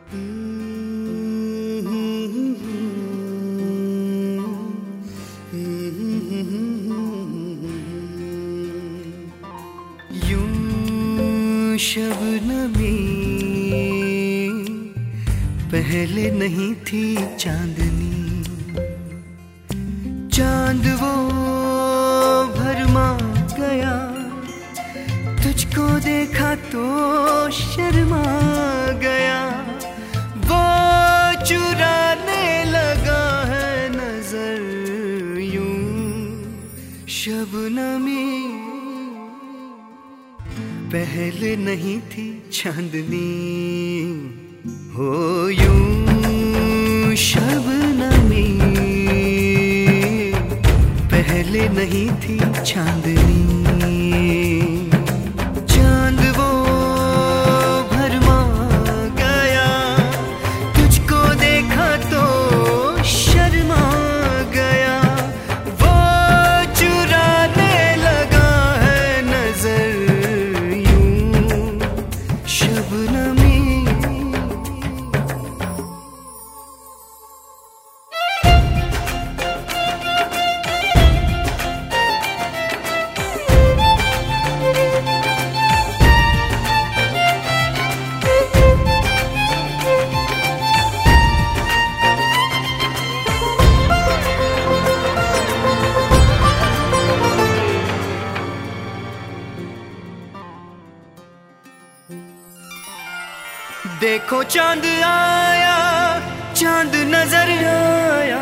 यूं शबनमी पहले नहीं थी चांदनी, चांद वो भरमा गया, तुझको देखा तो शर्मा गया, वो चुराने लगा है नजर यूं शबनमी पहले नहीं थी चांदनी, हो यूं शबनमी पहले नहीं थी चांदनी, चांद वो भरमा गया, तुझको देखा तो शर्मा गया, वो चुराने लगा है नजर यूं शबनमी। देखो चांद आया, चांद नजर आया,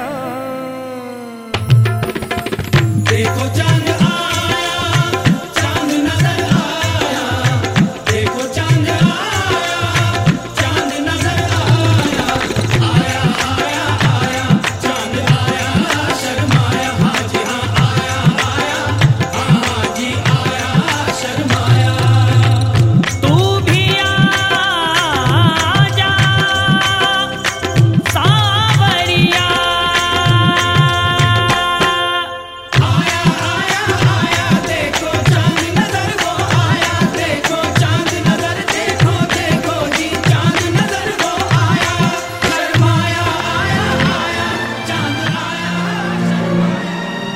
देखो चांद आया, चांद नजर आया, देखो चांद आया, चांद नजर आया, आया आया आया चांद आया, शर्माया हाजी हाँ आया आया, हाँ हाजी आया शर्माया। तू भी आजा सावरिया, आया आया आया देखो चांद नजर वो आया, देखो चांद नजर, देखो देखो जी चांद नजर वो आया, शर्माया आया आया चांद आया शर्माया।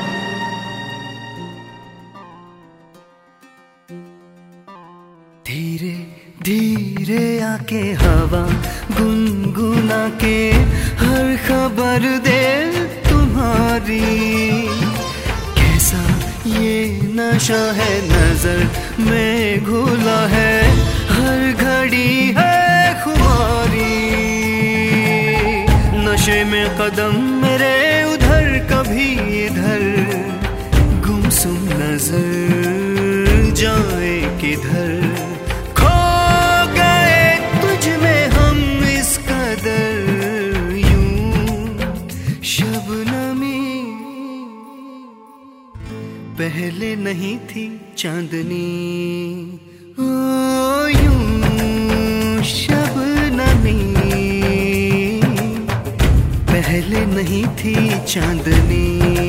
धीरे धीरे आके हवा गुनगुना के हर खबर दे तुम्हारी, कैसा ये नशा है नजर में घुला है, हर घड़ी है खुमारी, नशे में कदम मेरे उधर कभी इधर, गुमसुम नजर जाए किधर, खो गए तुझ में हम इस कदर यूं शबनमी पहले नहीं थी चांदनी, ओ यूं शबनमी पहले नहीं थी चांदनी।